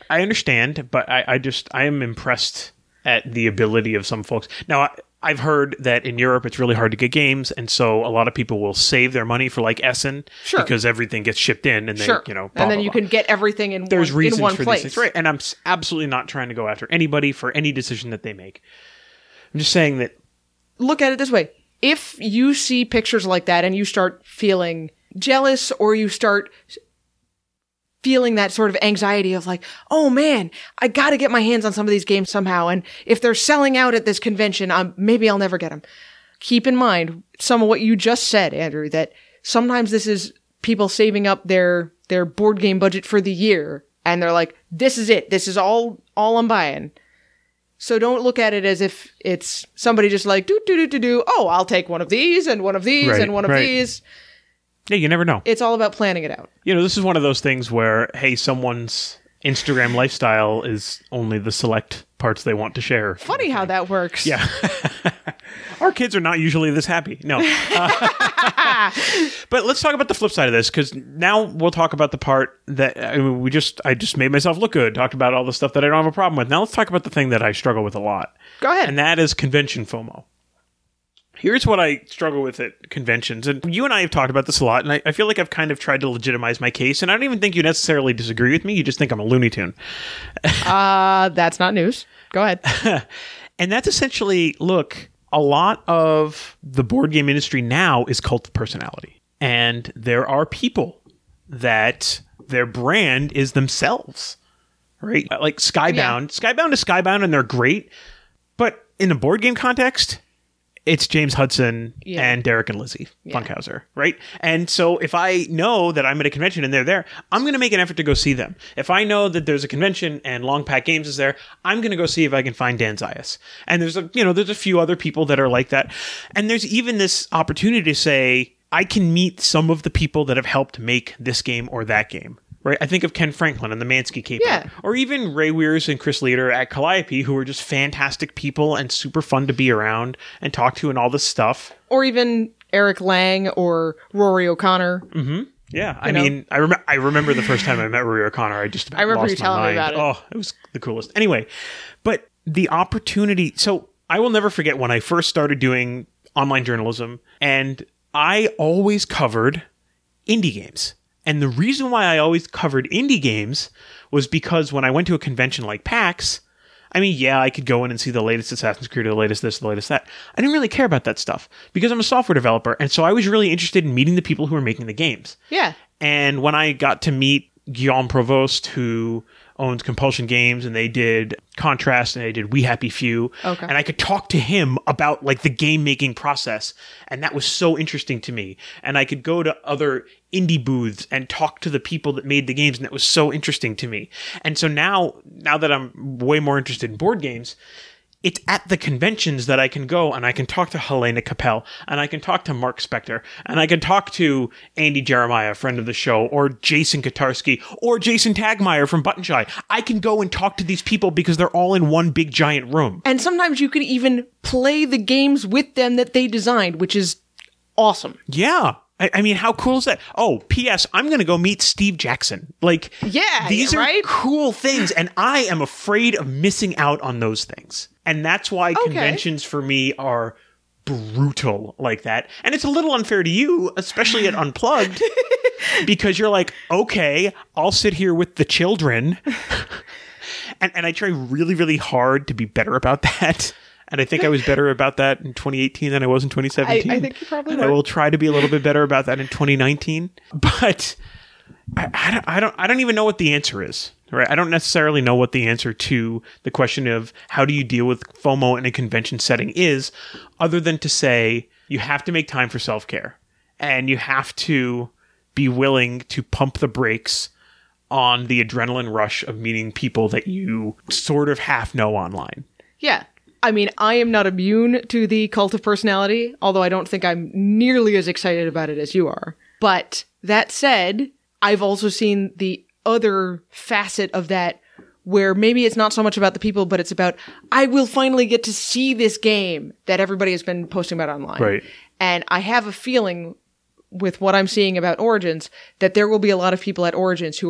I understand, but I, I just I am impressed at the ability of some folks. Now, I, I've heard that in Europe it's really hard to get games, and so a lot of people will save their money for like Essen Sure. because everything gets shipped in, and they, Sure. you know, blah, and then blah, you blah. can get everything in There's one, reasons in one for place. these things, right? And I'm s- absolutely not trying to go after anybody for any decision that they make. I'm just saying that Look at it this way. If you see pictures like that and you start feeling jealous or you start feeling that sort of anxiety of like, oh man, I gotta get my hands on some of these games somehow. And if they're selling out at this convention, um, maybe I'll never get them. Keep in mind some of what you just said, Andrew, that sometimes this is people saving up their, their board game budget for the year. And they're like, this is it. This is all, all I'm buying. So don't look at it as if it's somebody just like, do, do, do, do, do. Oh, I'll take one of these and one of these Right, and one of right. these. yeah, you never know. It's all about planning it out. You know, this is one of those things where, hey, someone's Instagram lifestyle is only the select parts they want to share. Funny how that works. Yeah. Our kids are not usually this happy. No. Uh, but let's talk about the flip side of this, because now we'll talk about the part that I mean, we just, I just made myself look good, talked about all the stuff that I don't have a problem with. Now let's talk about the thing that I struggle with a lot. Go ahead. And that is convention FOMO. Here's what I struggle with at conventions. And you and I have talked about this a lot, and I, I feel like I've kind of tried to legitimize my case, and I don't even think you necessarily disagree with me. You just think I'm a Looney Tune. Uh, that's not news. Go ahead. And that's essentially, look, a lot of the board game industry now is cult of personality. And there are people that their brand is themselves, right? Like Skybound. Yeah. Skybound is Skybound, and they're great. But in a board game context, it's James Hudson Yeah. and Derek and Lizzie Yeah. Funkhauser, right? And so if I know that I'm at a convention and they're there, I'm going to make an effort to go see them. If I know that there's a convention and Long Pack Games is there, I'm going to go see if I can find Dan Zayas. And there's a, you know, there's a few other people that are like that. And there's even this opportunity to say, I can meet some of the people that have helped make this game or that game. Right, I think of Ken Franklin and the Mansky Caper, Yeah. or even Ray Weirs and Chris Leader at Calliope, who are just fantastic people and super fun to be around and talk to and all this stuff. Or even Eric Lang or Rory O'Connor. Yeah, I know? mean, I remember. I remember the first time I met Rory O'Connor. I just about I remember lost you telling my me mind. about it. Oh, it was the coolest. Anyway, but the opportunity. So I will never forget when I first started doing online journalism, and I always covered indie games. And the reason why I always covered indie games was because when I went to a convention like PAX, I mean, yeah, I could go in and see the latest Assassin's Creed, or the latest this, the latest that. I didn't really care about that stuff because I'm a software developer. And so I was really interested in meeting the people who were making the games. Yeah. And when I got to meet Guillaume Provost, who owns Compulsion Games, and they did Contrast, and they did We Happy Few, Okay. and I could talk to him about like the game making process, and that was so interesting to me. And I could go to other indie booths and talk to the people that made the games, and that was so interesting to me. And so now, now that I'm way more interested in board games, it's at the conventions that I can go and I can talk to Helena Capel, and I can talk to Mark Spector, and I can talk to Andy Jeremiah, a friend of the show, or Jason Katarsky, or Jason Tagmeyer from Button Shy. I can go and talk to these people because they're all in one big giant room. And sometimes you could even play the games with them that they designed, which is awesome. Yeah. I, I mean, how cool is that? Oh, P S. I'm going to go meet Steve Jackson. Like, Yeah, these right? are cool things, and I am afraid of missing out on those things. And that's why conventions for me are brutal like that. And it's a little unfair to you, especially at Unplugged, because you're like, okay, I'll sit here with the children. and, and I try really, really hard to be better about that. And I think I was better about that in twenty eighteen than I was in twenty seventeen. I, I think you probably and were. I will try to be a little bit better about that in twenty nineteen. But I, I, don't, I don't. I don't even know what the answer is. Right? I don't necessarily know what the answer to the question of how do you deal with FOMO in a convention setting is, other than to say you have to make time for self-care, and you have to be willing to pump the brakes on the adrenaline rush of meeting people that you sort of half know online. Yeah. I mean, I am not immune to the cult of personality, although I don't think I'm nearly as excited about it as you are. But that said, I've also seen the other facet of that where maybe it's not so much about the people, but it's about, I will finally get to see this game that everybody has been posting about online. Right. And I have a feeling with what I'm seeing about Origins that there will be a lot of people at Origins who are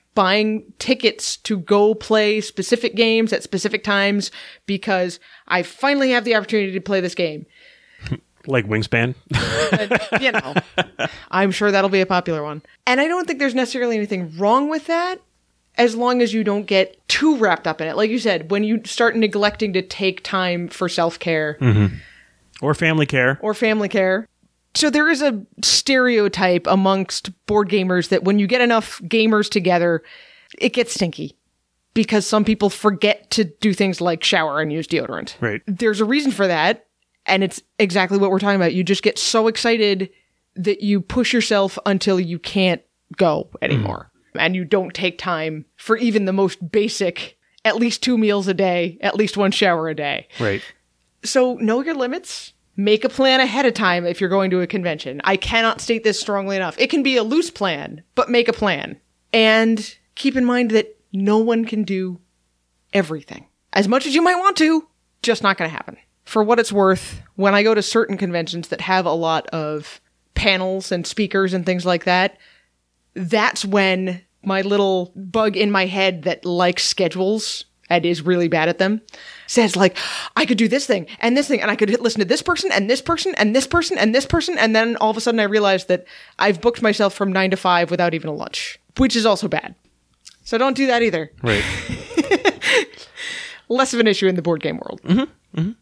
buying tickets to go play specific games at specific times because I finally have the opportunity to play this game. Like Wingspan? uh, you know, I'm sure that'll be a popular one. And I don't think there's necessarily anything wrong with that, as long as you don't get too wrapped up in it. Like you said, when you start neglecting to take time for self-care. Mm-hmm. Or family care. Or family care. So there is a stereotype amongst board gamers that when you get enough gamers together, it gets stinky. Because some people forget to do things like shower and use deodorant. Right. There's a reason for that. And it's exactly what we're talking about. You just get so excited that you push yourself until you can't go anymore. Mm. And you don't take time for even the most basic, at least two meals a day, at least one shower a day. Right. So know your limits. Make a plan ahead of time if you're going to a convention. I cannot state this strongly enough. It can be a loose plan, but make a plan. And keep in mind that no one can do everything. As much as you might want to, just not going to happen. For what it's worth, when I go to certain conventions that have a lot of panels and speakers and things like that, that's when my little bug in my head that likes schedules and is really bad at them says, like, I could do this thing and this thing, and I could hit, listen to this person and this person and this person and this person, and then all of a sudden I realize that I've booked myself from nine to five without even a lunch, which is also bad. So don't do that either. Right. Less of an issue in the board game world. Mm-hmm. Mm-hmm.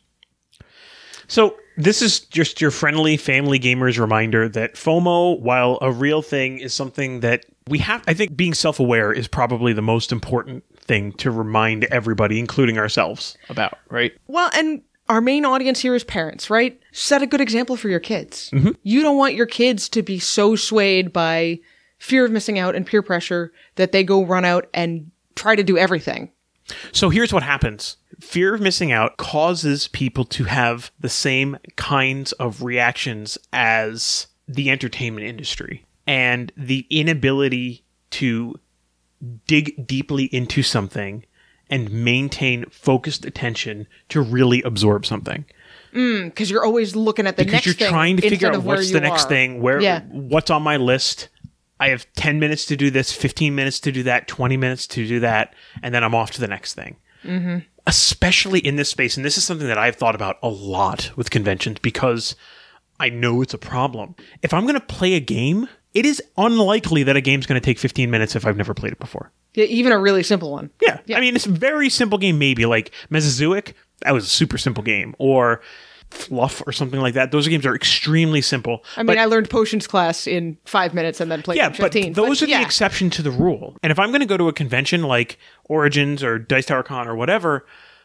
So this is just your friendly family gamers reminder that FOMO, while a real thing, is something that we have. I think being self-aware is probably the most important thing to remind everybody, including ourselves, about, right? Well, and our main audience here is parents, right? Set a good example for your kids. Mm-hmm. You don't want your kids to be so swayed by fear of missing out and peer pressure that they go run out and try to do everything. So here's what happens. Fear of missing out causes people to have the same kinds of reactions as the entertainment industry. And the inability to dig deeply into something and maintain focused attention to really absorb something. Mm, because you're always looking at the because next thing. Because you're trying to figure out what's the next are. thing, where, yeah. what's on my list. I have ten minutes to do this, fifteen minutes to do that, twenty minutes to do that, and then I'm off to the next thing. Mm-hmm. Especially in this space, and this is something that I've thought about a lot with conventions because I know it's a problem. If I'm going to play a game, it is unlikely that a game's going to take fifteen minutes if I've never played it before. Yeah, even a really simple one. Yeah. yeah. I mean, it's a very simple game, maybe. Like Mesozoic, that was a super simple game. Or Fluff or something like that. Those games are extremely simple. I mean, but, I learned Potions class in five minutes and then played yeah, in fifteen. But those but, are yeah. the exception to the rule. And if I'm going to go to a convention like Origins or Dice Tower Con or whatever,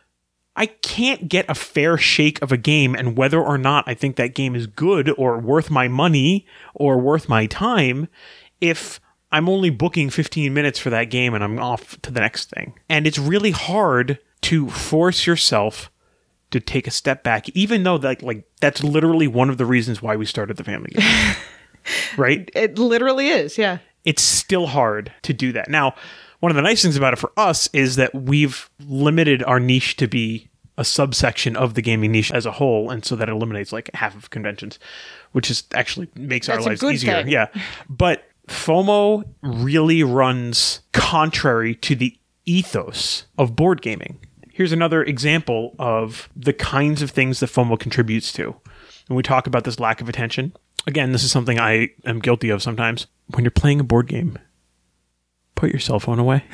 I can't get a fair shake of a game and whether or not I think that game is good or worth my money or worth my time if I'm only booking fifteen minutes for that game and I'm off to the next thing. And it's really hard to force yourself to take a step back, even though that, like, that's literally one of the reasons why we started the family game. Right? It literally is, yeah. It's still hard to do that. Now, one of the nice things about it for us is that we've limited our niche to be a subsection of the gaming niche as a whole, and so that eliminates like half of conventions, which is actually makes That's our a lives good easier. thing. Yeah. But FOMO really runs contrary to the ethos of board gaming. Here's another example of the kinds of things that FOMO contributes to. When we talk about this lack of attention, again, this is something I am guilty of sometimes. When you're playing a board game, put your cell phone away.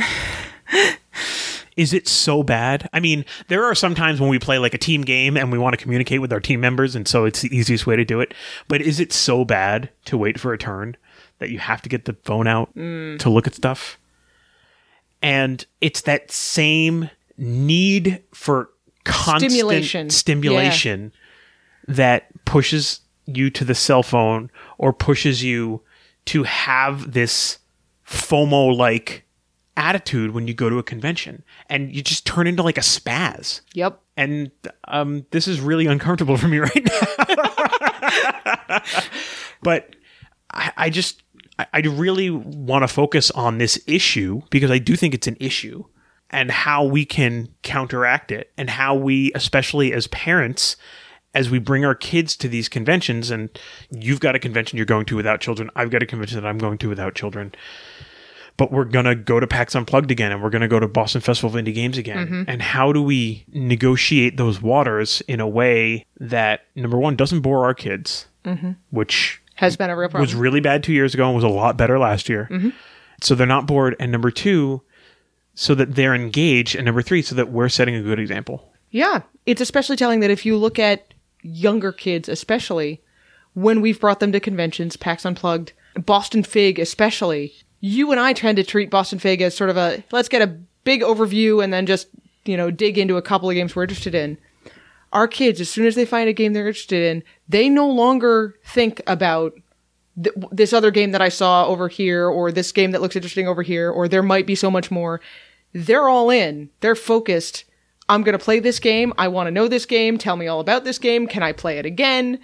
Is it so bad? I mean, there are some times when we play like a team game and we want to communicate with our team members, and so it's the easiest way to do it. But is it so bad to wait for a turn that you have to get the phone out mm. to look at stuff? And it's that same need for constant stimulation, stimulation yeah. that pushes you to the cell phone or pushes you to have this FOMO-like attitude when you go to a convention, and you just turn into like a spaz. Yep. And um, this is really uncomfortable for me right now. But I, I just, I, I really want to focus on this issue because I do think it's an issue, and how we can counteract it, and how we, especially as parents, as we bring our kids to these conventions, and you've got a convention you're going to without children, I've got a convention that I'm going to without children. but we're going to go to PAX Unplugged again, and we're going to go to Boston Festival of Indie Games again. Mm-hmm. And how do we negotiate those waters in a way that, number one, doesn't bore our kids, mm-hmm. which has been a real problem. Was really bad two years ago and was a lot better last year. Mm-hmm. So they're not bored. And number two, so that they're engaged. And number three, so that we're setting a good example. Yeah. It's especially telling that if you look at younger kids, especially when we've brought them to conventions, PAX Unplugged, Boston Fig especially, you and I tend to treat Boston Fig as sort of a, let's get a big overview and then just, you know, dig into a couple of games we're interested in. Our kids, as soon as they find a game they're interested in, they no longer think about th- this other game that I saw over here, or this game that looks interesting over here, or there might be so much more. They're all in. They're focused. I'm going to play this game. I want to know this game. Tell me all about this game. Can I play it again?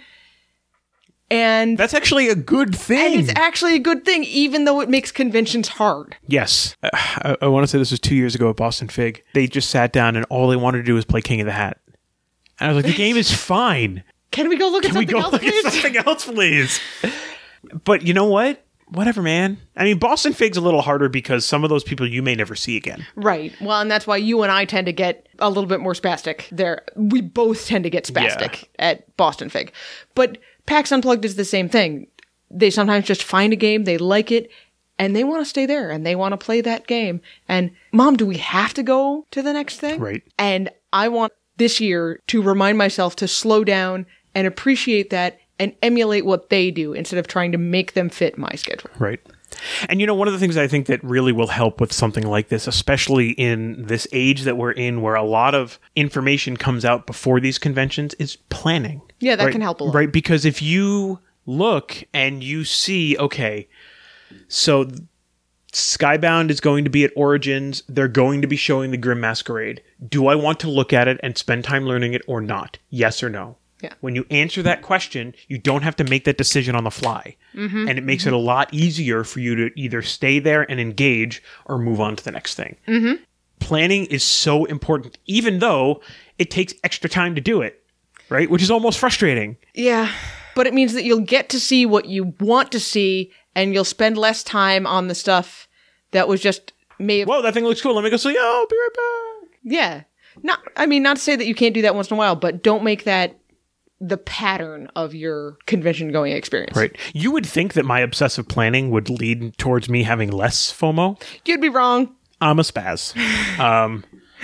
And that's actually a good thing. And it's actually a good thing, even though it makes conventions hard. Yes. Uh, I, I want to say this was two years ago at Boston Fig. They just sat down and all they wanted to do was play King of the Hat. And I was like, the game is fine. Can we go look at Can something we go else, look please? at something else, please? But you know what? Whatever, man. I mean, Boston Fig's a little harder because some of those people you may never see again. Right. Well, and that's why you and I tend to get a little bit more spastic there. We both tend to get spastic yeah. at Boston Fig. But PAX Unplugged is the same thing. They sometimes just find a game, they like it, and they want to stay there, and they want to play that game. And, Mom, do we have to go to the next thing? Right. And I want this year to remind myself to slow down and appreciate that and emulate what they do instead of trying to make them fit my schedule. Right. And, you know, one of the things I think that really will help with something like this, especially in this age that we're in where a lot of information comes out before these conventions, is planning. Yeah, that right? can help a lot. Right, because if you look and you see, okay, so Skybound is going to be at Origins. They're going to be showing the Grim Masquerade. Do I want to look at it and spend time learning it or not? Yes or no? Yeah. When you answer that question, you don't have to make that decision on the fly. Mm-hmm. And it makes mm-hmm. it a lot easier for you to either stay there and engage or move on to the next thing. Mm-hmm. Planning is so important, even though it takes extra time to do it, right? Which is almost frustrating. Yeah. But it means that you'll get to see what you want to see, and you'll spend less time on the stuff that was just may have... Whoa, that thing looks cool. Let me go see. Oh, I'll be right back. Yeah. Not, I mean, not to say that you can't do that once in a while, but don't make that the pattern of your convention going experience. Right. You would think that my obsessive planning would lead towards me having less FOMO. You'd be wrong. I'm a spaz. um,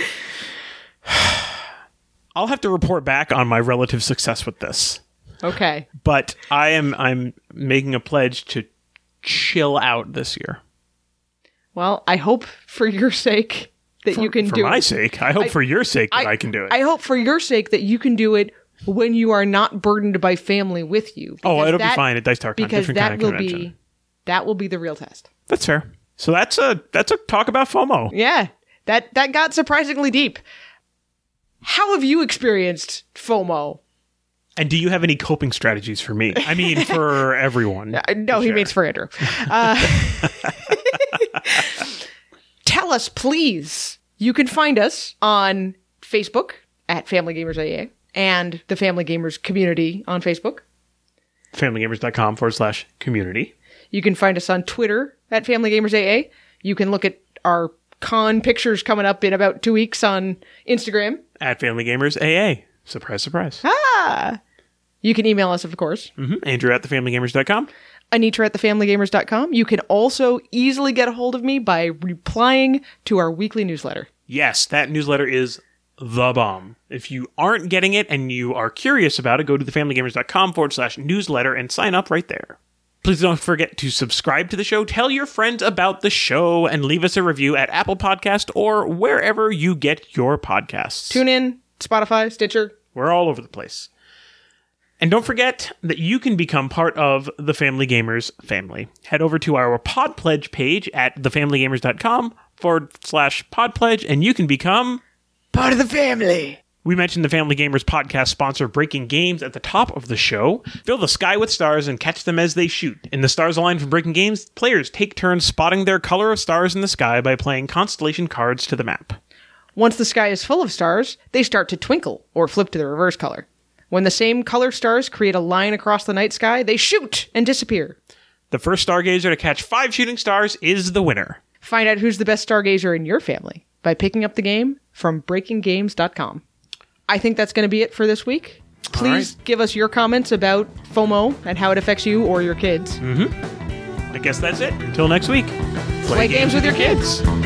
I'll have to report back on my relative success with this. Okay. But I am I'm making a pledge to chill out this year. Well, I hope for your sake that for, you can for do it. For my sake. I hope I, for your sake that I, I can do it. I hope for your sake that you can do it when you are not burdened by family with you. Oh, it'll that, be fine at Dice Tower Con. Because different that kind of will convention. be that will be the real test. That's fair. So that's a that's a talk about FOMO. Yeah. That that got surprisingly deep. How have you experienced FOMO? And do you have any coping strategies for me? I mean, for everyone. Uh, no, he means for Andrew. Uh, tell us, please. You can find us on Facebook at Family Gamers A A and the Family Gamers community on Facebook. FamilyGamers.com forward slash community. You can find us on Twitter at Family Gamers A A. You can look at our con pictures coming up in about two weeks on Instagram. At Family Gamers A A. Surprise, surprise. Ah! You can email us, of course. Mm-hmm. Andrew at the family gamers dot com. Anitra at the family gamers dot com. You can also easily get a hold of me by replying to our weekly newsletter. Yes, that newsletter is the bomb. If you aren't getting it and you are curious about it, go to thefamilygamers.com forward slash newsletter and sign up right there. Please don't forget to subscribe to the show, tell your friends about the show, and leave us a review at Apple Podcast or wherever you get your podcasts. Tune in, Spotify, Stitcher. We're all over the place. And don't forget that you can become part of the Family Gamers family. Head over to our Pod Pledge page at thefamilygamers.com forward slash Pod Pledge, and you can become part of the family. We mentioned the Family Gamers podcast sponsor Breaking Games at the top of the show. Fill the sky with stars and catch them as they shoot. In the Stars Align from Breaking Games, players take turns spotting their color of stars in the sky by playing constellation cards to the map. Once the sky is full of stars, they start to twinkle or flip to the reverse color. When the same color stars create a line across the night sky, they shoot and disappear. The first stargazer to catch five shooting stars is the winner. Find out who's the best stargazer in your family by picking up the game from breaking games dot com. I think that's going to be it for this week. Please right. give us your comments about FOMO and how it affects you or your kids. Mm-hmm. I guess that's it. Until next week. Play, Play games, games with your kids. kids.